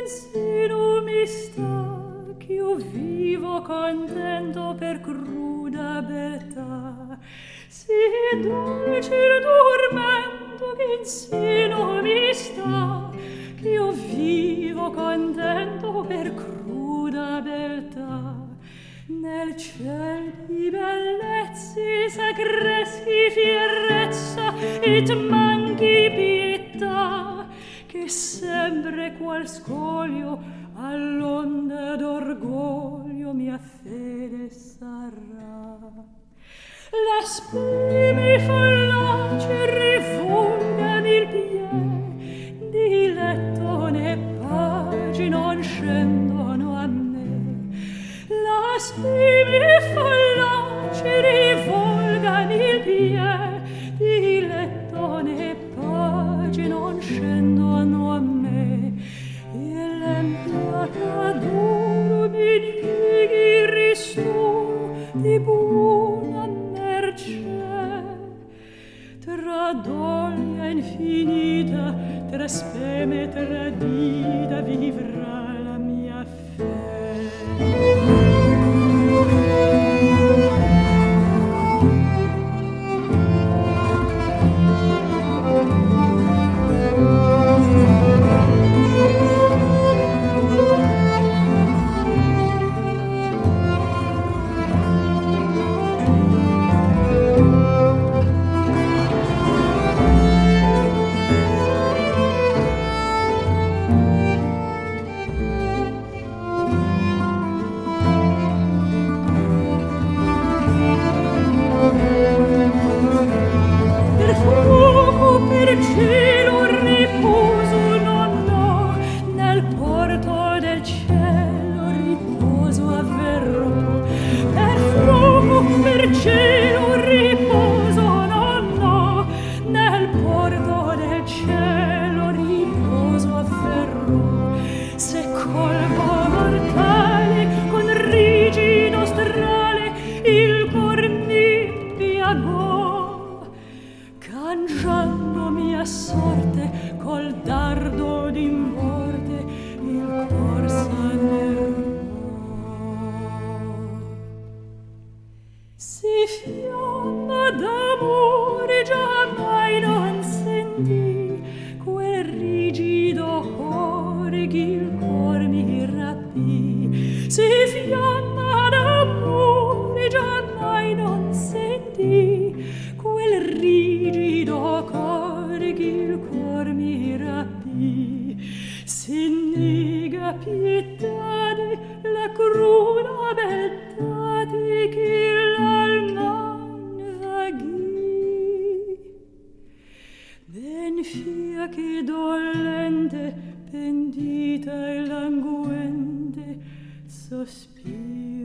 seno mi sta, ch'io vivo contento per cruda beltà. Si dolce il dormento che in seno mi sta, ch'io vivo contento per cruda beltà. Nel ciel di bellezze s'accreschi fierezza et manchi pietà, che sempre qual scoglio all'onda d'orgoglio mia fede sarà. La speme fallace rifugami il pie, di letto né pagi non scendono a me. La speme fallace rivolgami il pie, di letto né pagi non scendono a me. E l'empiata d'oro mi dighi ristoro di buona mercè. Tra doglia infinita, tra speme tradita, vivrà la mia fede. Per cielo riposo non ho, nel porto del cielo riposo avverrò. Per fuoco, per cielo riposo non ho, nel porto del cielo riposo avverrò. Se colpo mortale con rigido strale il cor mi piagò, cangiando mia sorte col dardo di morte il cor s'annervò. Si fiamma d'amore giammai non sentì, quel rigido core ch'il cor mi rapì. Si fiamma d'amore giammai non sentì, quel rigido core ch'il cor mi rapì. Si nega pietade la cruda beltade che l'alman vaghì. Ben fia che dolente, pendita e languente, sospira